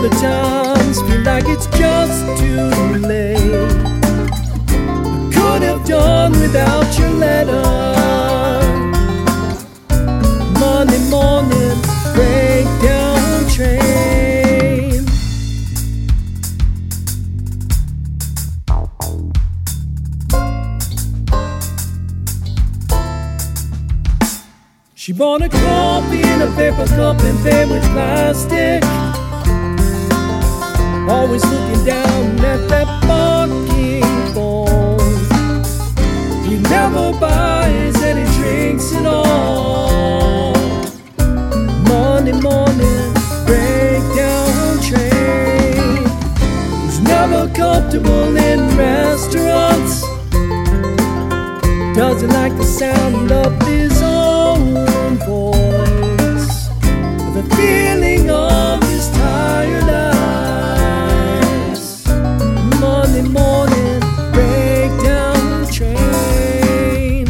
Other times feel like it's just too late. I could have done without your letter. Monday morning breakdown train. She bought a coffee in a paper cup and fed with plastic. Always looking down at that parking phone. He never buys any drinks at all. Monday morning breakdown train. He's never comfortable in restaurants. Doesn't like the sound of his own voice. The feeling of his tired eyes. Monday morning breakdown train.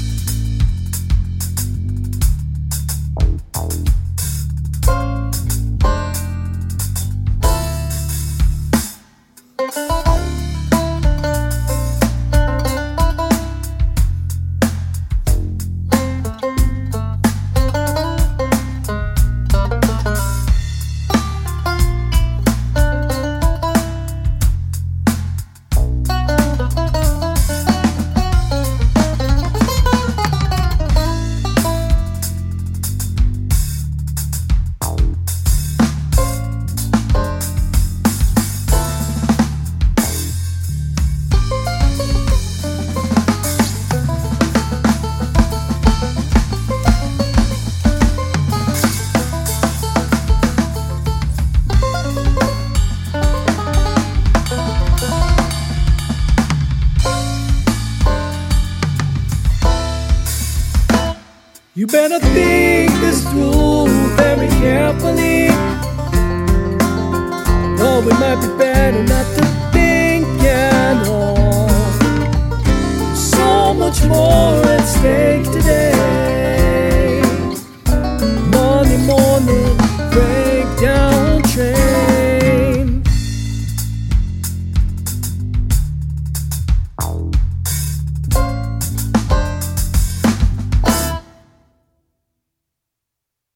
You better think this through very carefully. Though it might be better not to